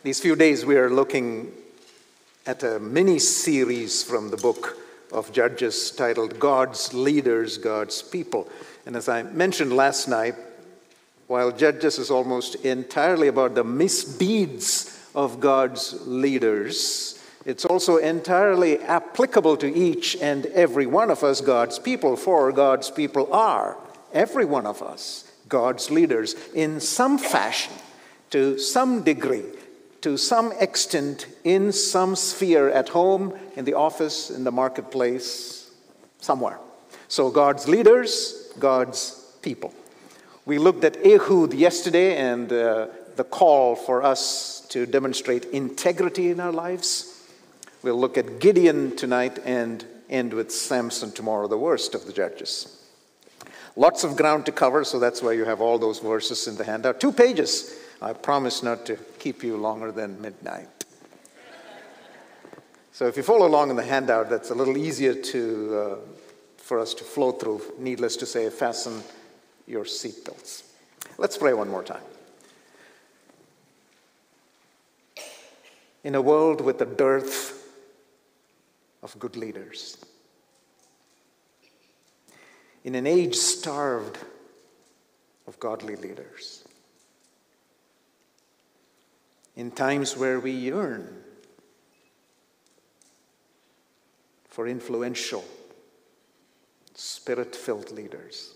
These few days we are looking at a mini-series from the book of Judges titled God's Leaders, God's People. And as I mentioned last night, while Judges is almost entirely about the misdeeds of God's leaders, it's also entirely applicable to each and every one of us, God's people, for God's people are, every one of us, God's leaders, in some fashion, to some degree, to some extent, in some sphere, at home, in the office, in the marketplace, somewhere. So God's leaders, God's people. We looked at Ehud yesterday and the call for us to demonstrate integrity in our lives. We'll look at Gideon tonight and end with Samson tomorrow, the worst of the judges. Lots of ground to cover, so that's why you have all those verses in the handout. 2 pages. I promise not to keep you longer than midnight. So if you follow along in the handout, that's a little easier for us to flow through. Needless to say, fasten your seatbelts. Let's pray one more time. In a world with a dearth of good leaders, in an age starved of godly leaders, in times where we yearn for influential, spirit-filled leaders,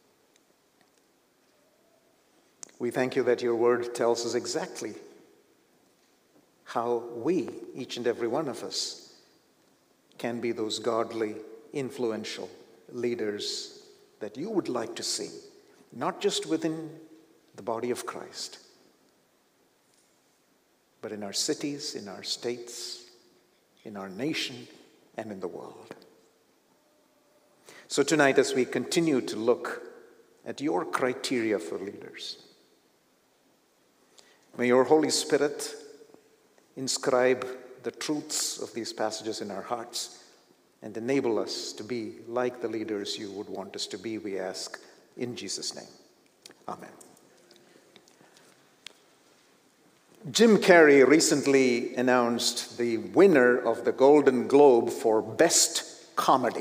we thank you that your word tells us exactly how we, each and every one of us, can be those godly, influential leaders that you would like to see, not just within the body of Christ, but in our cities, in our states, in our nation, and in the world. So tonight, as we continue to look at your criteria for leaders, may your Holy Spirit inscribe the truths of these passages in our hearts and enable us to be like the leaders you would want us to be, we ask, in Jesus' name. Amen. Jim Carrey recently announced the winner of the Golden Globe for Best Comedy.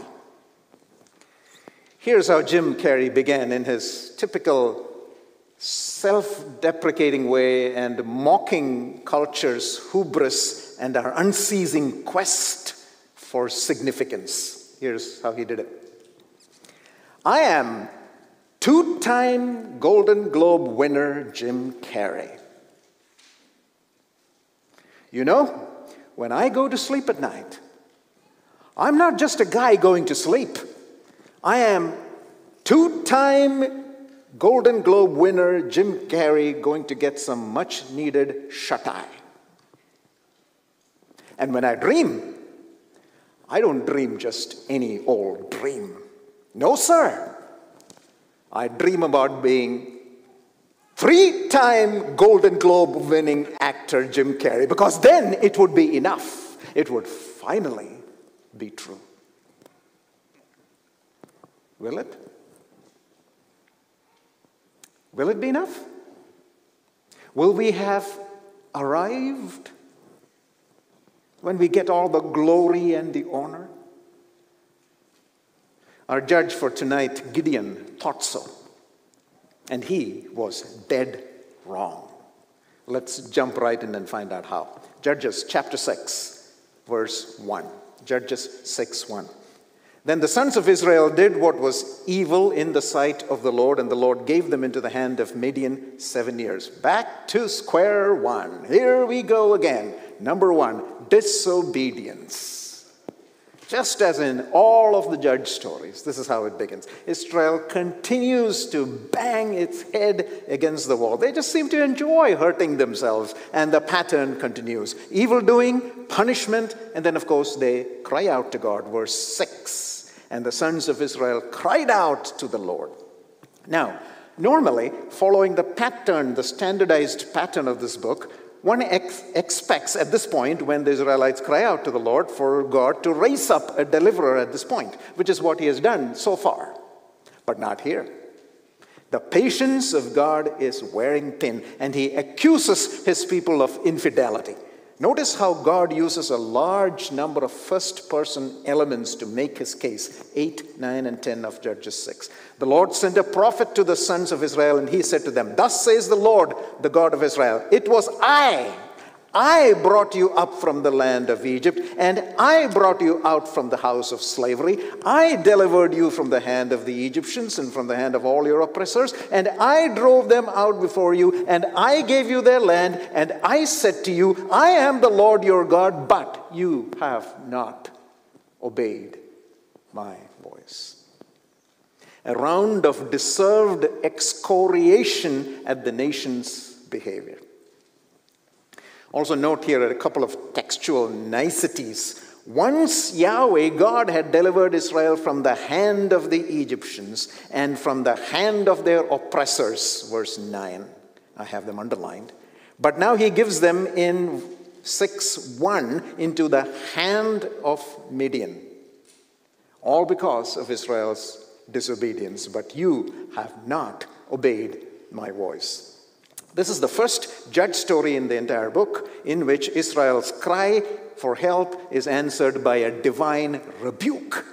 Here's how Jim Carrey began in his typical self-deprecating way and mocking culture's hubris and our unceasing quest for significance. Here's how he did it. I am 2-time Golden Globe winner Jim Carrey. You know, when I go to sleep at night, I'm not just a guy going to sleep. I am 2-time Golden Globe winner Jim Carrey going to get some much-needed shut-eye. And when I dream, I don't dream just any old dream. No, sir. I dream about being 3-time Golden Globe winning actor Jim Carrey, because then it would be enough. It would finally be true. Will it? Will it be enough? Will we have arrived when we get all the glory and the honor? Our judge for tonight, Gideon, thought so. And he was dead wrong. Let's jump right in and find out how. Judges chapter 6, verse 1. Judges 6:1. Then the sons of Israel did what was evil in the sight of the Lord, and the Lord gave them into the hand of Midian 7 years. Back to square one. Here we go again. Number 1, disobedience. Just as in all of the judge stories, this is how it begins. Israel continues to bang its head against the wall. They just seem to enjoy hurting themselves, and the pattern continues. Evil doing, punishment, and then, of course, they cry out to God. Verse 6, and the sons of Israel cried out to the Lord. Now, normally, following the pattern, the standardized pattern of this book, one expects at this point, when the Israelites cry out to the Lord, for God to raise up a deliverer at this point, which is what he has done so far. But not here. The patience of God is wearing thin, and he accuses his people of infidelity. Notice how God uses a large number of first-person elements to make his case. 8, 9, and 10 of Judges 6. The Lord sent a prophet to the sons of Israel, and he said to them, "Thus says the Lord, the God of Israel, it was I brought you up from the land of Egypt, and I brought you out from the house of slavery. I delivered you from the hand of the Egyptians and from the hand of all your oppressors, and I drove them out before you, and I gave you their land, and I said to you, I am the Lord your God, but you have not obeyed my voice." A round of deserved excoriation at the nation's behavior. Also note here a couple of textual niceties. Once Yahweh, God, had delivered Israel from the hand of the Egyptians and from the hand of their oppressors, verse 9. I have them underlined. But now he gives them in 6:1 into the hand of Midian. All because of Israel's disobedience. But you have not obeyed my voice. This is the first judge story in the entire book in which Israel's cry for help is answered by a divine rebuke.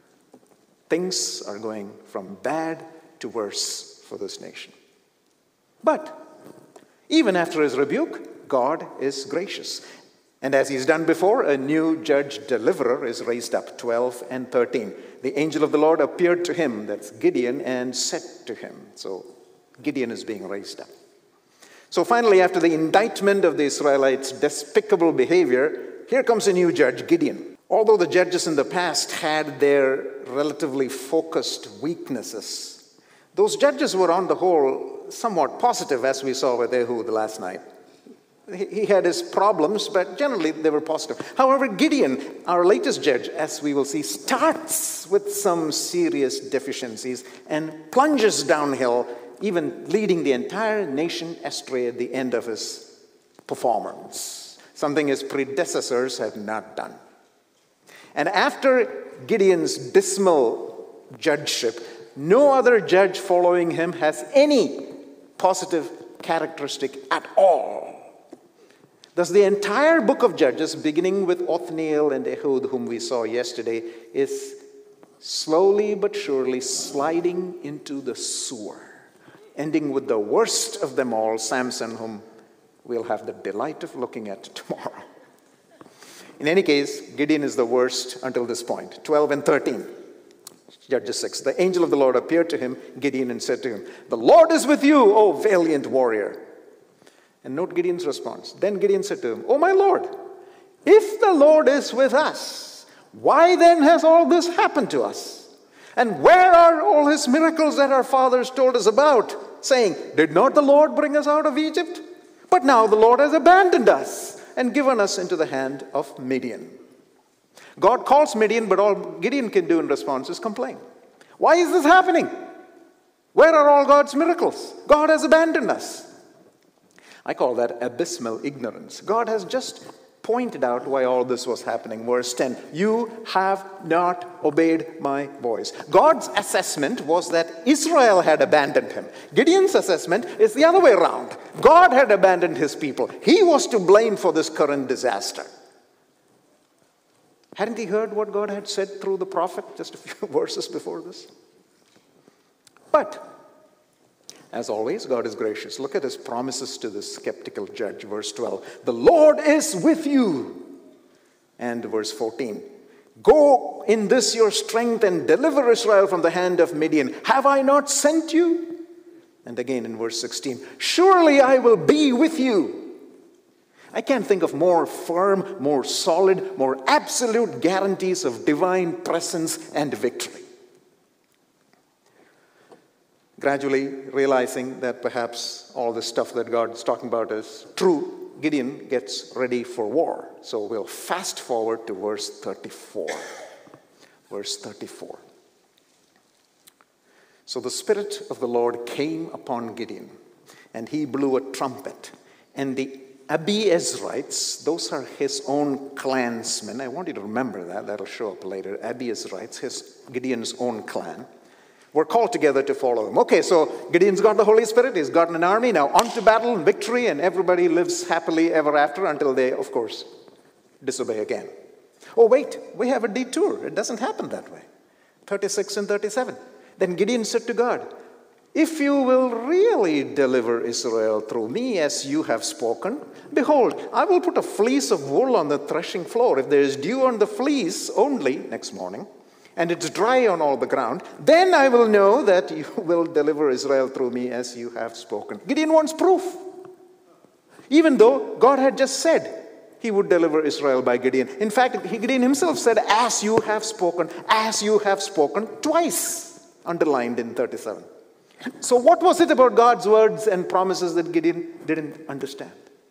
Things are going from bad to worse for this nation. But even after his rebuke, God is gracious. And as he's done before, a new judge deliverer is raised up, 12 and 13. The angel of the Lord appeared to him, that's Gideon, and said to him. So Gideon is being raised up. So finally, after the indictment of the Israelites' despicable behavior, here comes a new judge, Gideon. Although the judges in the past had their relatively focused weaknesses, those judges were on the whole somewhat positive, as we saw with Ehud last night. He had his problems, but generally they were positive. However, Gideon, our latest judge, as we will see, starts with some serious deficiencies and plunges downhill, even leading the entire nation astray at the end of his performance, something his predecessors had not done. And after Gideon's dismal judgeship, no other judge following him has any positive characteristic at all. Thus, the entire book of Judges, beginning with Othniel and Ehud, whom we saw yesterday, is slowly but surely sliding into the sewer, ending with the worst of them all, Samson, whom we'll have the delight of looking at tomorrow. In any case, Gideon is the worst until this point. 12 and 13, Judges 6. The angel of the Lord appeared to him, Gideon, and said to him, "The Lord is with you, O valiant warrior." And note Gideon's response. Then Gideon said to him, "O my Lord, if the Lord is with us, why then has all this happened to us? And where are all his miracles that our fathers told us about, saying, did not the Lord bring us out of Egypt? But now the Lord has abandoned us and given us into the hand of Midian." God calls Midian, but all Gideon can do in response is complain. Why is this happening? Where are all God's miracles? God has abandoned us. I call that abysmal ignorance. God has just pointed out why all this was happening. Verse 10, "You have not obeyed my voice." God's assessment was that Israel had abandoned him. Gideon's assessment is the other way around. God had abandoned his people. He was to blame for this current disaster. Hadn't he heard what God had said through the prophet just a few verses before this? But as always, God is gracious. Look at his promises to this skeptical judge. Verse 12, "The Lord is with you." And verse 14, "Go in this your strength and deliver Israel from the hand of Midian. Have I not sent you?" And again in verse 16, "Surely I will be with you." I can't think of more firm, more solid, more absolute guarantees of divine presence and victory. Gradually realizing that perhaps all the stuff that God's talking about is true, Gideon gets ready for war. So we'll fast forward to verse 34. Verse 34. "So the Spirit of the Lord came upon Gideon, and he blew a trumpet, and the Abiezrites," those are his own clansmen. I want you to remember that. That'll show up later. Abiezrites, Gideon's own clan, were called together to follow him. Okay, so Gideon's got the Holy Spirit, he's gotten an army, now on to battle and victory, and everybody lives happily ever after until they, of course, disobey again. Oh, wait, we have a detour. It doesn't happen that way. 36 and 37. Then Gideon said to God, if you will really deliver Israel through me as you have spoken, behold, I will put a fleece of wool on the threshing floor. If there is dew on the fleece only next morning, and it's dry on all the ground, then I will know that you will deliver Israel through me as you have spoken. Gideon wants proof. Even though God had just said he would deliver Israel by Gideon. In fact, Gideon himself said, as you have spoken, twice, underlined in 37. So what was it about God's words and promises that Gideon didn't understand?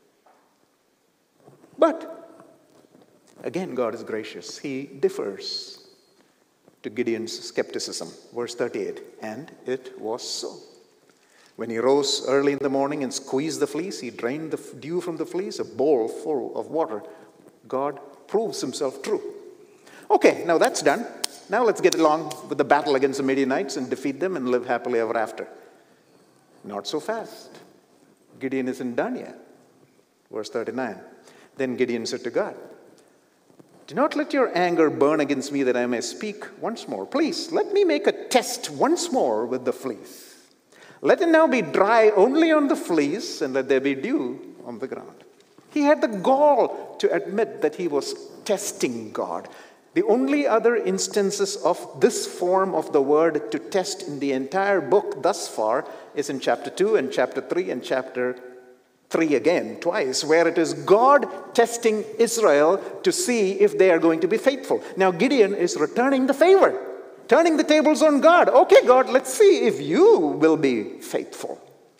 But, again, God is gracious. He differs to Gideon's skepticism. Verse 38, and it was so. When he rose early in the morning and squeezed the fleece, he drained the dew from the fleece, a bowl full of water. God proves himself true. Okay, now that's done. Now let's get along with the battle against the Midianites and defeat them and live happily ever after. Not so fast. Gideon isn't done yet. Verse 39. Then Gideon said to God, do not let your anger burn against me that I may speak once more. Please, let me make a test once more with the fleece. Let it now be dry only on the fleece, and let there be dew on the ground. He had the gall to admit that he was testing God. The only other instances of this form of the word to test in the entire book thus far is in chapter 2 and chapter 3 and chapter 3 again, twice, where it is God testing Israel to see if they are going to be faithful. Now Gideon is returning the favor, turning the tables on God. Okay, God, let's see if you will be faithful.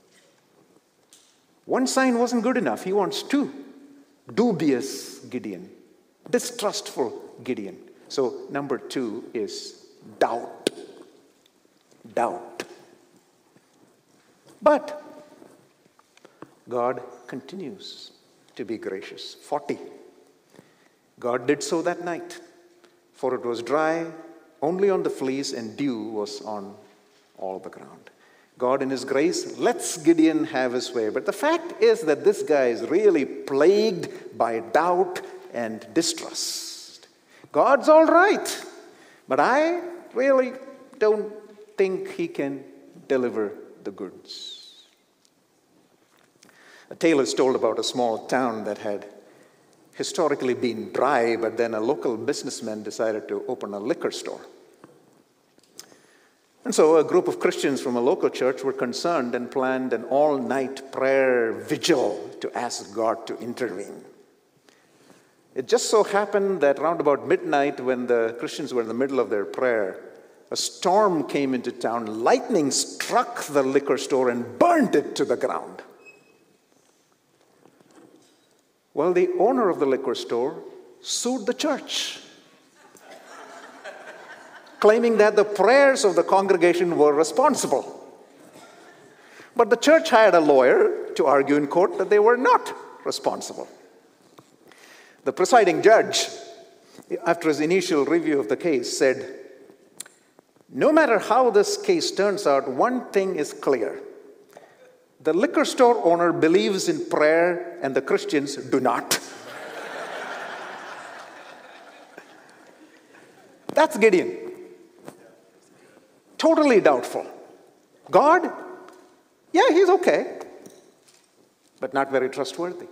One sign wasn't good enough. He wants two. Dubious Gideon. Distrustful Gideon. So number 2 is doubt. Doubt. But God continues to be gracious. 40. God did so that night, for it was dry only on the fleece, and dew was on all the ground. God in his grace lets Gideon have his way. But the fact is that this guy is really plagued by doubt and distrust. God's all right, but I really don't think he can deliver the goods. A tale is told about a small town that had historically been dry, but then a local businessman decided to open a liquor store. And so a group of Christians from a local church were concerned and planned an all-night prayer vigil to ask God to intervene. It just so happened that around about midnight, when the Christians were in the middle of their prayer, a storm came into town. Lightning struck the liquor store and burned it to the ground. Well, the owner of the liquor store sued the church, claiming that the prayers of the congregation were responsible. But the church hired a lawyer to argue in court that they were not responsible. The presiding judge, after his initial review of the case, said, no matter how this case turns out, one thing is clear. The liquor store owner believes in prayer and the Christians do not. That's Gideon. Totally doubtful. God? Yeah, he's okay, but not very trustworthy.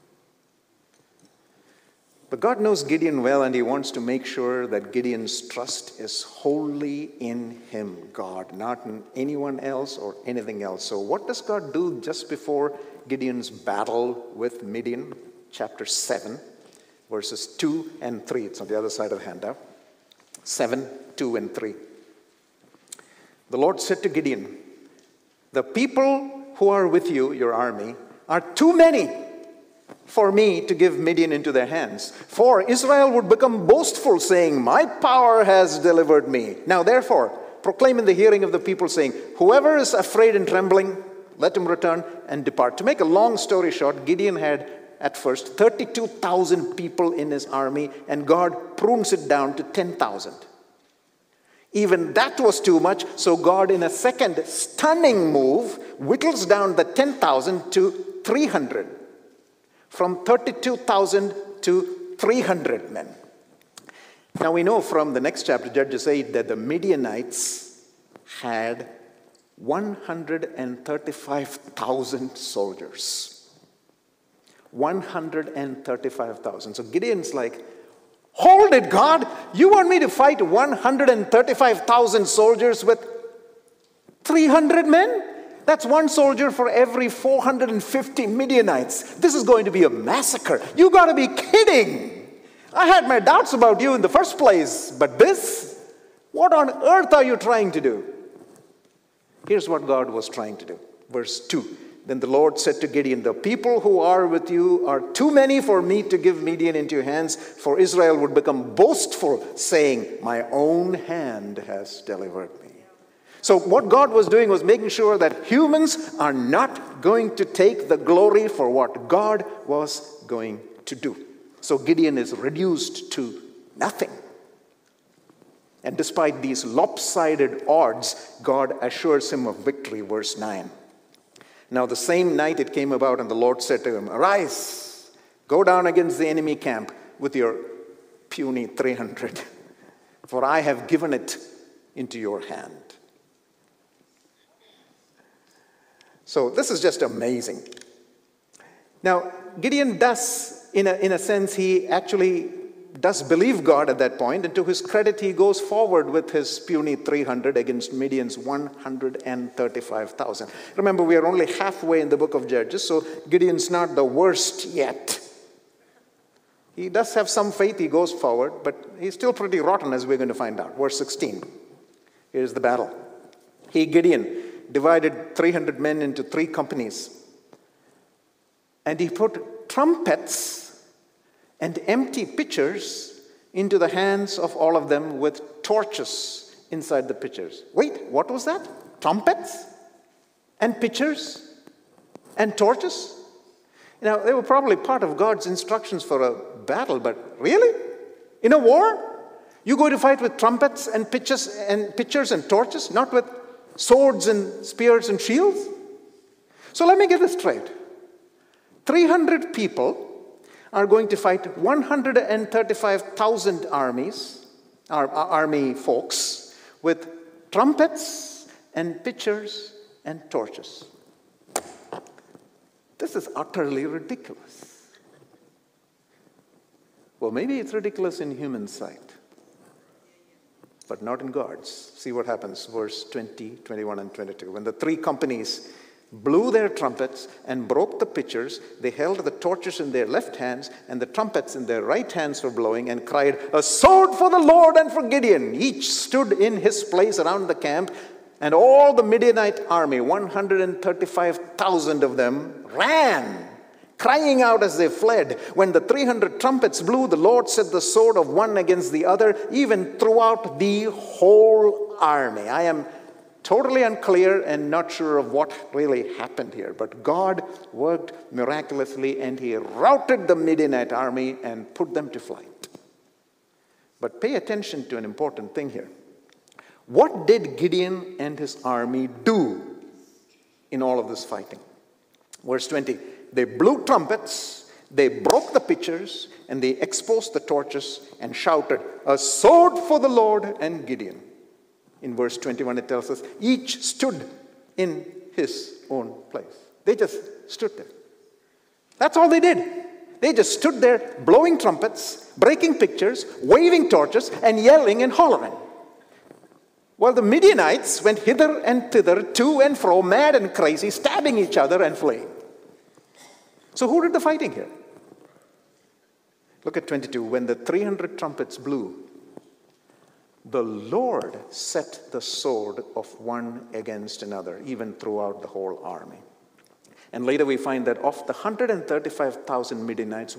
But God knows Gideon well, and he wants to make sure that Gideon's trust is wholly in him, God, not in anyone else or anything else. So what does God do just before Gideon's battle with Midian? Chapter 7, verses 2 and 3. It's on the other side of the handout. 7, 2 and 3. The Lord said to Gideon, the people who are with you, your army, are too many for me to give Midian into their hands. For Israel would become boastful, saying, my power has delivered me. Now therefore, proclaim in the hearing of the people, saying, whoever is afraid and trembling, let him return and depart. To make a long story short, Gideon had at first 32,000 people in his army, and God prunes it down to 10,000. Even that was too much, so God, in a second stunning move, whittles down the 10,000 to 300. From 32,000 to 300 men. Now we know from the next chapter, Judges 8, that the Midianites had 135,000 soldiers. 135,000. So Gideon's like, hold it, God! You want me to fight 135,000 soldiers with 300 men? That's one soldier for every 450 Midianites. This is going to be a massacre. You got to be kidding. I had my doubts about you in the first place, but this? What on earth are you trying to do? Here's what God was trying to do. Verse 2. Then the Lord said to Gideon, the people who are with you are too many for me to give Midian into your hands, for Israel would become boastful, saying, my own hand has delivered me. So what God was doing was making sure that humans are not going to take the glory for what God was going to do. So Gideon is reduced to nothing. And despite these lopsided odds, God assures him of victory, verse 9. Now the same night it came about, and the Lord said to him, arise, go down against the enemy camp with your puny 300, for I have given it into your hand. So this is just amazing. Now, Gideon does, in a sense, he actually does believe God at that point, and to his credit, he goes forward with his puny 300 against Midian's 135,000. Remember, we are only halfway in the book of Judges, so Gideon's not the worst yet. He does have some faith, he goes forward, but he's still pretty rotten, as we're going to find out. Verse 16, here's the battle. He, Gideon, divided 300 men into 3 companies. And he put trumpets and empty pitchers into the hands of all of them with torches inside the pitchers. Wait, what was that? Trumpets and pitchers and torches? Now, they were probably part of God's instructions for a battle, but really? In a war? You go to fight with trumpets and pitchers and torches, not with swords and spears and shields? So let me get this straight. 300 people are going to fight 135,000 army folks with trumpets and pitchers and torches. This is utterly ridiculous. Well, maybe it's ridiculous in human sight, but not in God's. See what happens, verse 20, 21, and 22. When the 3 companies blew their trumpets and broke the pitchers, they held the torches in their left hands and the trumpets in their right hands for blowing, and cried, a sword for the Lord and for Gideon. Each stood in his place around the camp, and all the Midianite army, 135,000 of them, ran, crying out as they fled. When the 300 trumpets blew, the Lord set the sword of one against the other, even throughout the whole army. I am totally unclear and not sure of what really happened here, but God worked miraculously, and he routed the Midianite army and put them to flight. But pay attention to an important thing here. What did Gideon and his army do in all of this fighting? Verse 20, they blew trumpets, they broke the pitchers, and they exposed the torches and shouted, a sword for the Lord and Gideon. In verse 21, it tells us, each stood in his own place. They just stood there. That's all they did. They just stood there blowing trumpets, breaking pitchers, waving torches, and yelling and hollering. While the Midianites went hither and thither, to and fro, mad and crazy, stabbing each other and fleeing. So who did the fighting here? Look at 22. When the 300 trumpets blew, the Lord set the sword of one against another, even throughout the whole army. And later we find that of the 135,000 Midianites,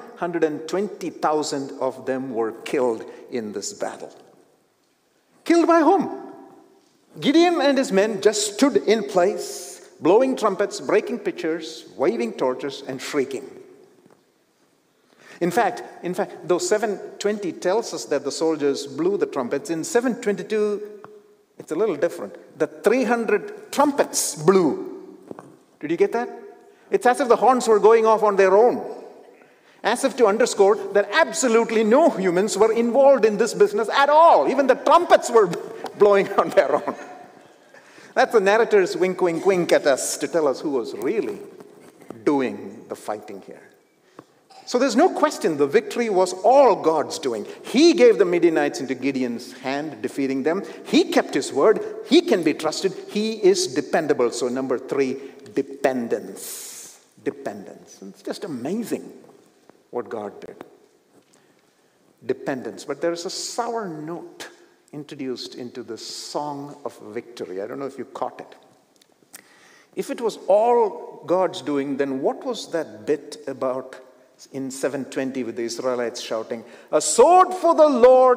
120,000 of them were killed in this battle. Killed by whom? Gideon and his men just stood in place, blowing trumpets, breaking pitchers, waving torches, and shrieking. In fact, though 7:20 tells us that the soldiers blew the trumpets, in 7:22, it's a little different. The 300 trumpets blew. Did you get that? It's as if the horns were going off on their own. As if to underscore that absolutely no humans were involved in this business at all. Even the trumpets were blowing on their own. That's the narrator's wink, wink, wink at us to tell us who was really doing the fighting here. So there's no question the victory was all God's doing. He gave the Midianites into Gideon's hand, defeating them. He kept his word. He can be trusted. He is dependable. So number 3, dependence. Dependence. It's just amazing what God did. Dependence. But there's a sour note introduced into the song of victory. I don't know if you caught it. If it was all God's doing, then what was that bit about in 7:20 with the Israelites shouting, "A sword for the Lord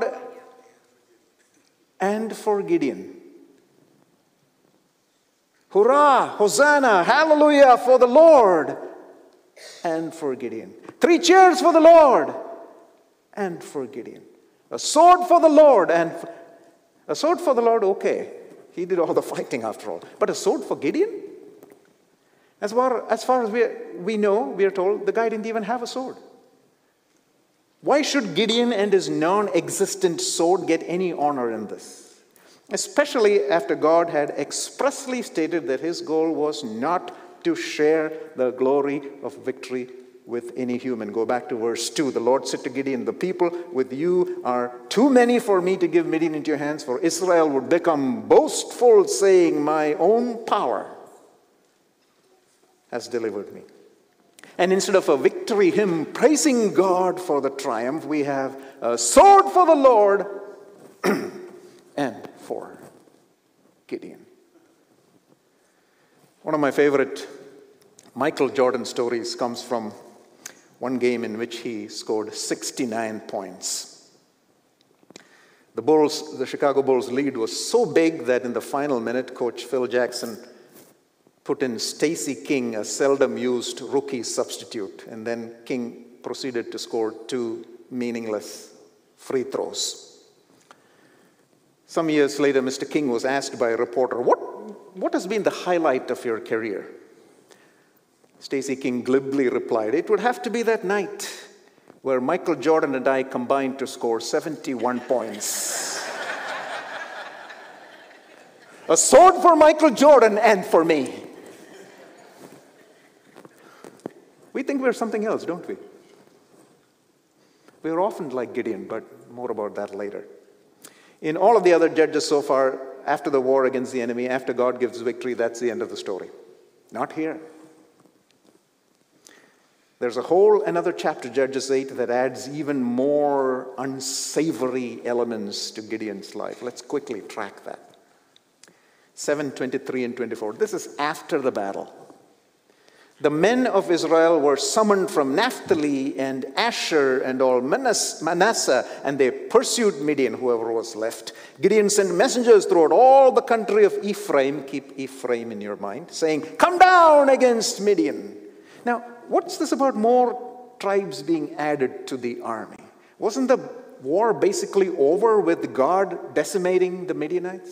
and for Gideon"? Hurrah, Hosanna, hallelujah for the Lord and for Gideon. 3 cheers for the Lord and for Gideon. A sword for the Lord and a sword for the Lord, okay. He did all the fighting after all. But a sword for Gideon? As far as we know, we are told, the guy didn't even have a sword. Why should Gideon and his non-existent sword get any honor in this? Especially after God had expressly stated that his goal was not to share the glory of victory with any human. Go back to verse 2. The Lord said to Gideon, "The people with you are too many for me to give Midian into your hands, for Israel would become boastful, saying, 'My own power has delivered me.'" And instead of a victory hymn praising God for the triumph, we have a sword for the Lord and for Gideon. One of my favorite Michael Jordan stories comes from one game in which he scored 69 points. The Chicago Bulls' lead was so big that in the final minute, Coach Phil Jackson put in Stacey King, a seldom used rookie substitute, and then King proceeded to score 2 meaningless free throws. Some years later, Mr. King was asked by a reporter, what has been the highlight of your career? Stacey King glibly replied, "It would have to be that night where Michael Jordan and I combined to score 71 points. A sword for Michael Jordan and for me." We think we're something else, don't we? We're often like Gideon, but more about that later. In all of the other judges so far, after the war against the enemy, after God gives victory, that's the end of the story. Not here. There's a whole another chapter, Judges 8, that adds even more unsavory elements to Gideon's life. Let's quickly track that. 7:23 and 24. This is after the battle. The men of Israel were summoned from Naphtali and Asher and all Manasseh, and they pursued Midian, whoever was left. Gideon sent messengers throughout all the country of Ephraim, keep Ephraim in your mind, saying, "Come down against Midian." Now, what's this about more tribes being added to the army? Wasn't the war basically over with God decimating the Midianites?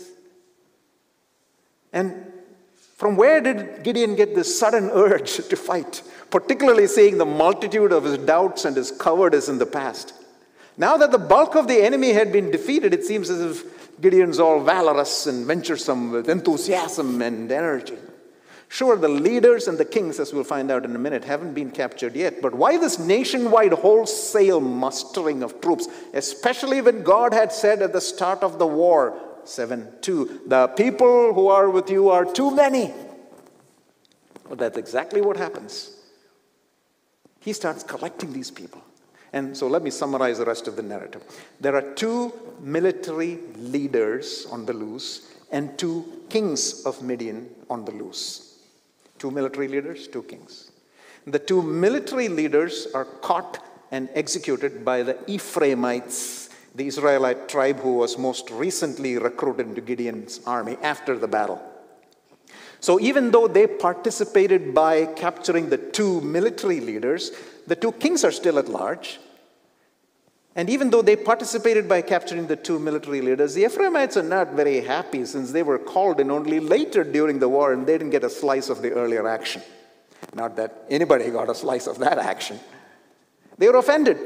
And from where did Gideon get this sudden urge to fight, particularly seeing the multitude of his doubts and his cowardice in the past? Now that the bulk of the enemy had been defeated, it seems as if Gideon's all valorous and venturesome with enthusiasm and energy. Sure, the leaders and the kings, as we'll find out in a minute, haven't been captured yet. But why this nationwide wholesale mustering of troops, especially when God had said at the start of the war, 7:2, "The people who are with you are too many"? Well, that's exactly what happens. He starts collecting these people. And so let me summarize the rest of the narrative. There are 2 military leaders on the loose and 2 kings of Midian on the loose. 2 military leaders, 2 kings. The 2 military leaders are caught and executed by the Ephraimites, the Israelite tribe who was most recently recruited into Gideon's army after the battle. So even though they participated by capturing the two military leaders, the two kings are still at large. And even though they participated by capturing the two military leaders, the Ephraimites are not very happy since they were called in only later during the war and they didn't get a slice of the earlier action. Not that anybody got a slice of that action. They were offended.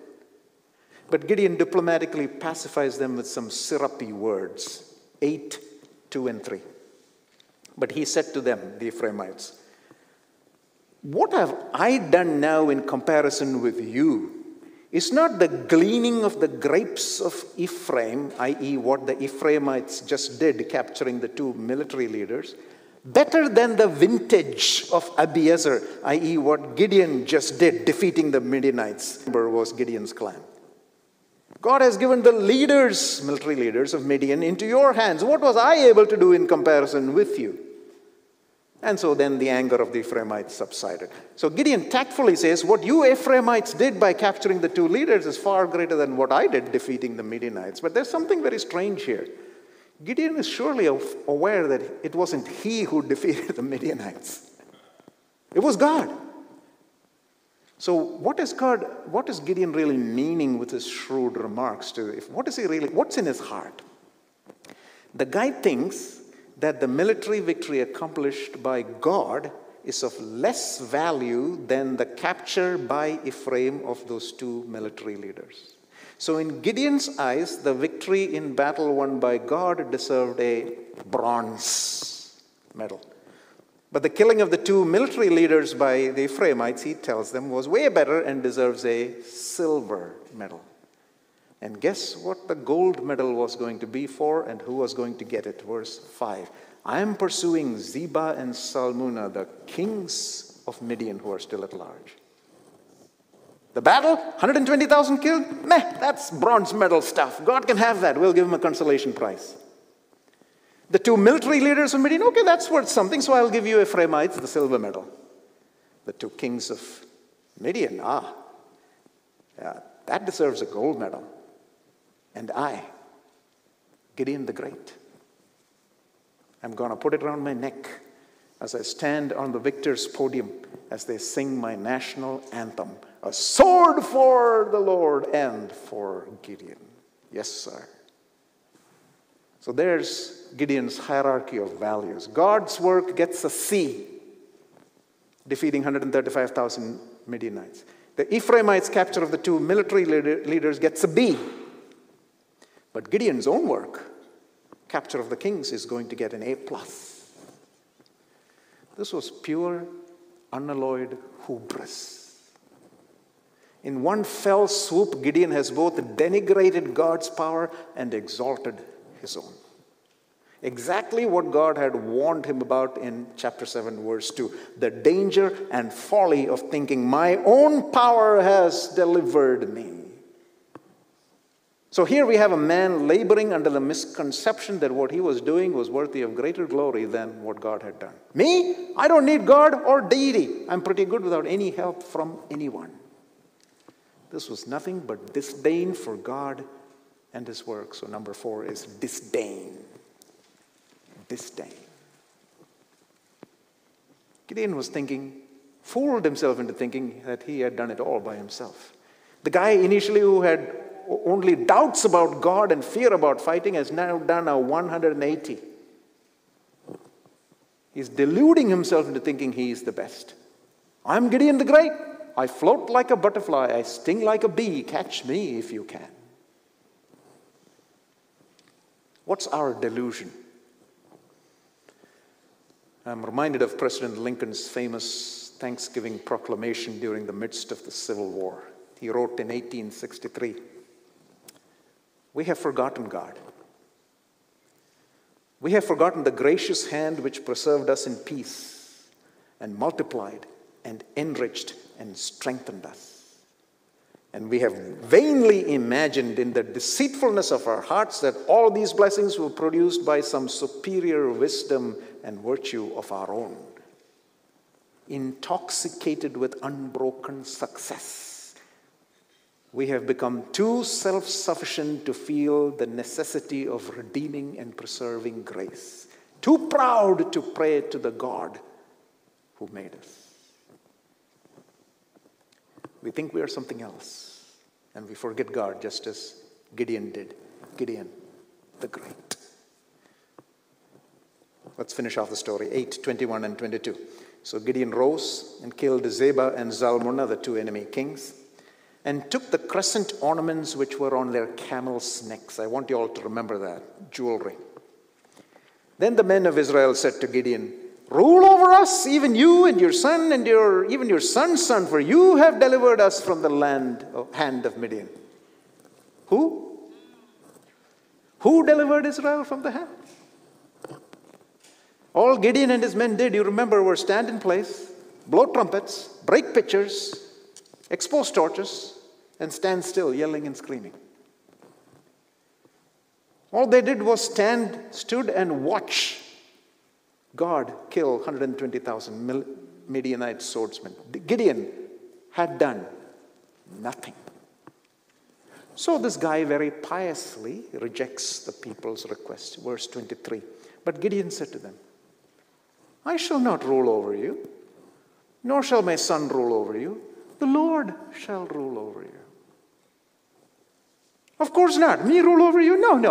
But Gideon diplomatically pacifies them with some syrupy words. 8, 2, and 3. But he said to them, the Ephraimites, "What have I done now in comparison with you? Is not the gleaning of the grapes of Ephraim, i.e. what the Ephraimites just did, capturing the two military leaders, better than the vintage of Abiezer, i.e. what Gideon just did, defeating the Midianites?" Remember, was Gideon's clan. "God has given the leaders, military leaders of Midian, into your hands. What was I able to do in comparison with you?" And so then the anger of the Ephraimites subsided. So Gideon tactfully says, what you Ephraimites did by capturing the two leaders is far greater than what I did defeating the Midianites. But there's something very strange here. Gideon is surely aware that it wasn't he who defeated the Midianites. It was God. So what is Gideon really meaning with his shrewd remarks? What's in his heart? The guy thinks that the military victory accomplished by God is of less value than the capture by Ephraim of those two military leaders. So in Gideon's eyes, the victory in battle won by God deserved a bronze medal. But the killing of the two military leaders by the Ephraimites, he tells them, was way better and deserves a silver medal. And guess what the gold medal was going to be for and who was going to get it? Verse 5. "I am pursuing Zebah and Salmunna, the kings of Midian who are still at large." The battle, 120,000 killed? Meh, that's bronze medal stuff. God can have that. We'll give him a consolation prize. The two military leaders of Midian, okay, that's worth something, so I'll give you Ephraimites the silver medal. The two kings of Midian, yeah, that deserves a gold medal. And I, Gideon the Great, I'm going to put it around my neck as I stand on the victor's podium as they sing my national anthem, "A sword for the Lord and for Gideon." Yes, sir. So there's Gideon's hierarchy of values. God's work gets a C, defeating 135,000 Midianites. The Ephraimites' capture of the two military leaders gets a B. But Gideon's own work, capture of the kings, is going to get an A+. This was pure, unalloyed hubris. In one fell swoop, Gideon has both denigrated God's power and exalted his own. Exactly what God had warned him about in chapter 7, verse 2. The danger and folly of thinking, my own power has delivered me. So here we have a man laboring under the misconception that what he was doing was worthy of greater glory than what God had done. Me? I don't need God or deity. I'm pretty good without any help from anyone. This was nothing but disdain for God and his work. So number 4 is disdain. Disdain. Gideon was fooled himself into thinking that he had done it all by himself. The guy initially who had only doubts about God and fear about fighting has now done a 180. He's deluding himself into thinking he is the best. I'm Gideon the Great. I float like a butterfly. I sting like a bee. Catch me if you can. What's our delusion? I'm reminded of President Lincoln's famous Thanksgiving proclamation during the midst of the Civil War. He wrote in 1863, "We have forgotten God. We have forgotten the gracious hand which preserved us in peace and multiplied and enriched and strengthened us. And we have vainly imagined in the deceitfulness of our hearts that all these blessings were produced by some superior wisdom and virtue of our own. Intoxicated with unbroken success, we have become too self-sufficient to feel the necessity of redeeming and preserving grace. too proud to pray to the God who made us. We think we are something else, and we forget God just as Gideon did. Gideon the Great. Let's finish off the story, 8:21 and 22. So Gideon rose and killed Zebah and Zalmunna, the two enemy kings, and took the crescent ornaments which were on their camels' necks. I want you all to remember that, jewelry. Then the men of Israel said to Gideon, "Rule over us, even you and your son and even your son's son, for you have delivered us from the hand of Midian." Who? Who delivered Israel from the hand? All Gideon and his men did, you remember, were stand in place, blow trumpets, break pitchers, expose torches, and stand still, yelling and screaming. All they did was stood and watch God kill 120,000 Midianite swordsmen. Gideon had done nothing. So this guy very piously rejects the people's request. Verse 23. But Gideon said to them, "I shall not rule over you, nor shall my son rule over you. The Lord shall rule over you." Of course not. Me rule over you? No.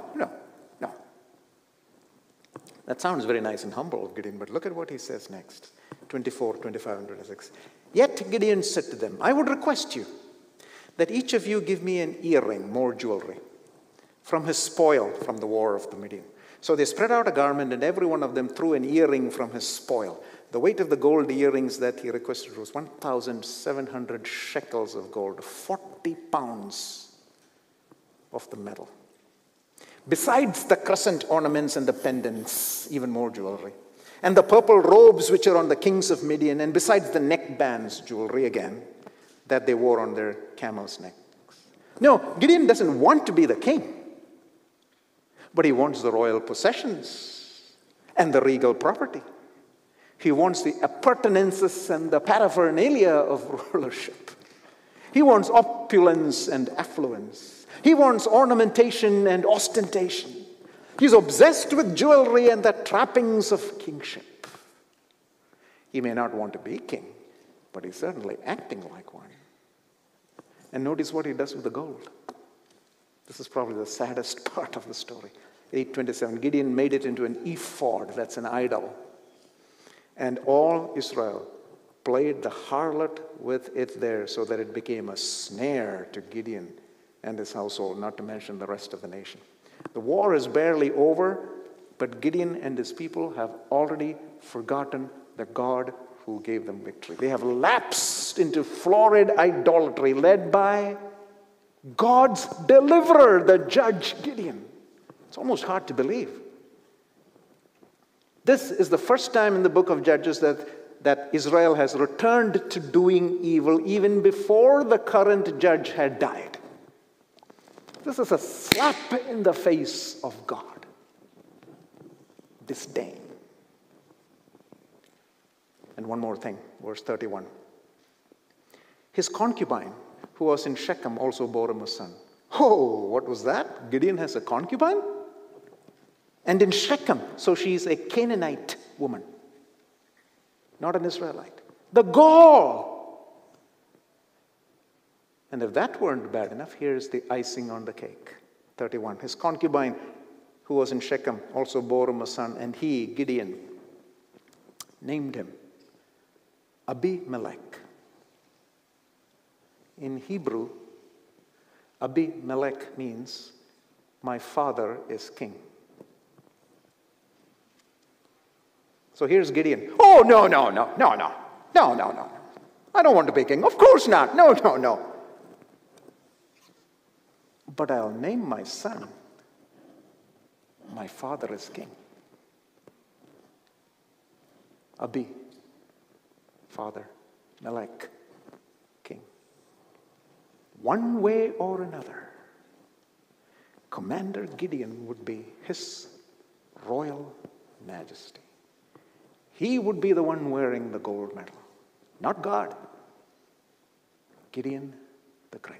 That sounds very nice and humble of Gideon, but look at what he says next. 24, 25, and 26. Yet Gideon said to them, "I would request you that each of you give me an earring, more jewelry, from his spoil from the war of the Midian." So they spread out a garment, and every one of them threw an earring from his spoil. The weight of the gold earrings that he requested was 1,700 shekels of gold, 40 pounds of the metal. Besides the crescent ornaments and the pendants, even more jewelry, and the purple robes which are on the kings of Midian, and besides the neck bands, jewelry again, that they wore on their camels' necks. No, Gideon doesn't want to be the king, but he wants the royal possessions and the regal property. He wants the appurtenances and the paraphernalia of rulership. He wants opulence and affluence. He wants ornamentation and ostentation. He's obsessed with jewelry and the trappings of kingship. He may not want to be king, but he's certainly acting like one. And notice what he does with the gold. This is probably the saddest part of the story. 8:27, Gideon made it into an ephod, that's an idol. And all Israel played the harlot with it there, so that it became a snare to Gideon and his household, not to mention the rest of the nation. The war is barely over, but Gideon and his people have already forgotten the God who gave them victory. They have lapsed into florid idolatry led by God's deliverer, the judge Gideon. It's almost hard to believe. This is the first time in the book of Judges that Israel has returned to doing evil even before the current judge had died. This is a slap in the face of God. Disdain. And one more thing, verse 31. His concubine, who was in Shechem, also bore him a son. Oh, what was that? Gideon has a concubine? And in Shechem, so she's a Canaanite woman, not an Israelite. The gall! And if that weren't bad enough, here's the icing on the cake. 31. His concubine, who was in Shechem, also bore him a son, and he, Gideon, named him Abimelech. In Hebrew, Abimelech means, my father is king. So here's Gideon. Oh, no. I don't want to be king. Of course not. No. But I'll name my son, my father is king. Abi, father, Melech, king. One way or another, Commander Gideon would be his royal majesty. He would be the one wearing the gold medal, not God. Gideon the Great.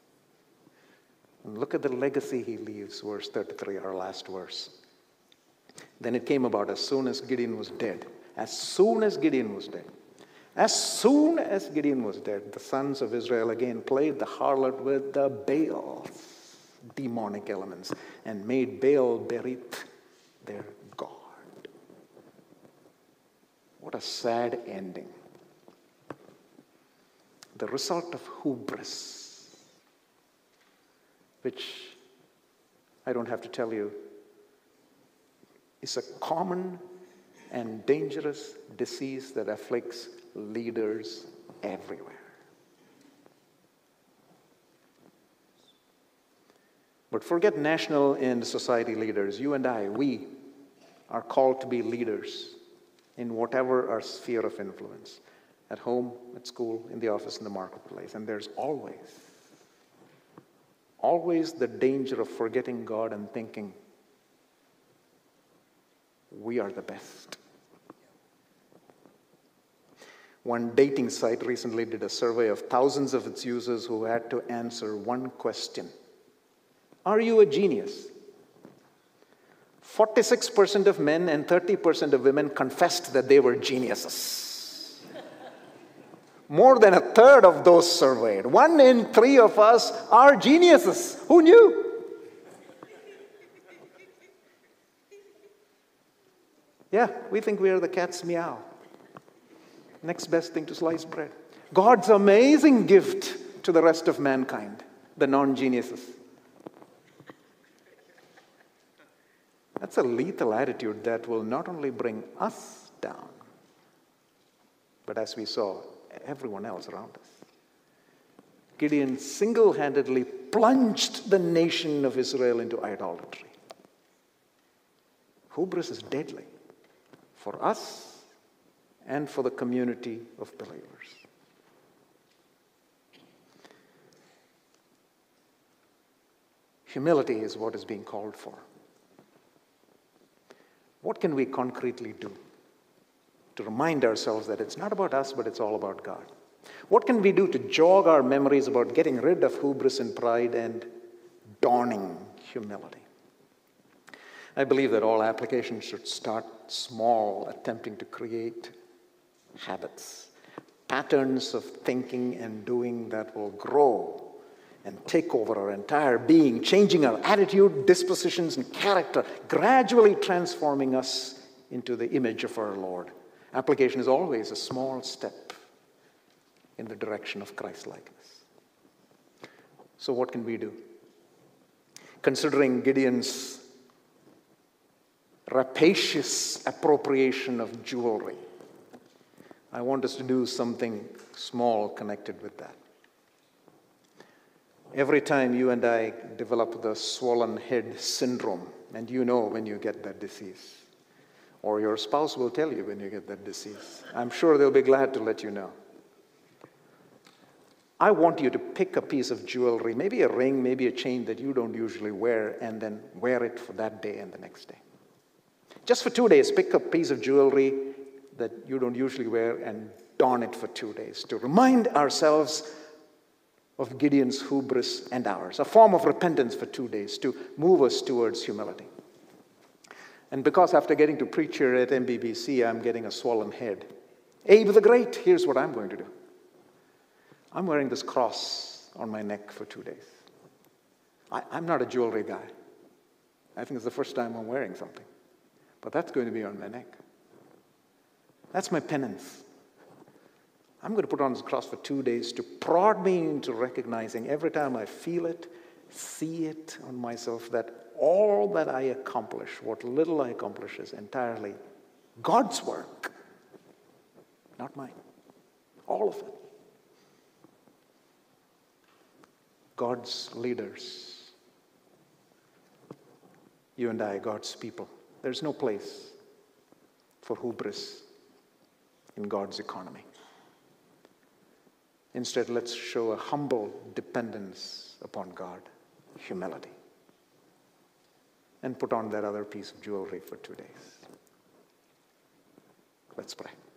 And look at the legacy he leaves, verse 33, our last verse. Then it came about as soon as Gideon was dead. As soon as Gideon was dead. As soon as Gideon was dead, the sons of Israel again played the harlot with the Baals, demonic elements, and made Baal Berith their god. What a sad ending. The result of hubris, which I don't have to tell you, is a common and dangerous disease that afflicts leaders everywhere. But forget national and society leaders. You and I, we are called to be leaders in whatever our sphere of influence. At home, at school, in the office, in the marketplace. And there's always the danger of forgetting God and thinking, we are the best. One dating site recently did a survey of thousands of its users who had to answer one question. Are you a genius? 46% of men and 30% of women confessed that they were geniuses. More than a third of those surveyed. 1 in 3 of us are geniuses. Who knew? Yeah, we think we are the cat's meow. Next best thing to sliced bread. God's amazing gift to the rest of mankind, the non-geniuses. That's a lethal attitude that will not only bring us down, but as we saw, everyone else around us. Gideon single-handedly plunged the nation of Israel into idolatry. Hubris is deadly for us and for the community of believers. Humility is what is being called for. What can we concretely do to remind ourselves that it's not about us, but it's all about God? What can we do to jog our memories about getting rid of hubris and pride and dawning humility? I believe that all applications should start small, attempting to create habits, patterns of thinking and doing that will grow and take over our entire being, changing our attitude, dispositions, and character, gradually transforming us into the image of our Lord. Application is always a small step in the direction of Christ-likeness. So what can we do? Considering Gideon's rapacious appropriation of jewelry, I want us to do something small connected with that. Every time you and I develop the swollen head syndrome, and you know when you get that disease, or your spouse will tell you when you get that disease, I'm sure they'll be glad to let you know. I want you to pick a piece of jewelry, maybe a ring, maybe a chain that you don't usually wear, and then wear it for that day and the next day. Just for 2 days, pick a piece of jewelry that you don't usually wear and don it for 2 days to remind ourselves of Gideon's hubris and ours, a form of repentance for 2 days to move us towards humility. And because after getting to preach here at MBBC, I'm getting a swollen head, Abe the Great, here's what I'm going to do. I'm wearing this cross on my neck for 2 days. I'm not a jewelry guy. I think it's the first time I'm wearing something. But that's going to be on my neck. That's my penance. I'm going to put on this cross for 2 days to prod me into recognizing every time I feel it, see it on myself, that all that I accomplish, what little I accomplish, is entirely God's work, not mine. All of it. God's leaders, you and I, God's people. There's no place for hubris in God's economy. Instead, let's show a humble dependence upon God, humility, and put on that other piece of jewelry for 2 days. Let's pray.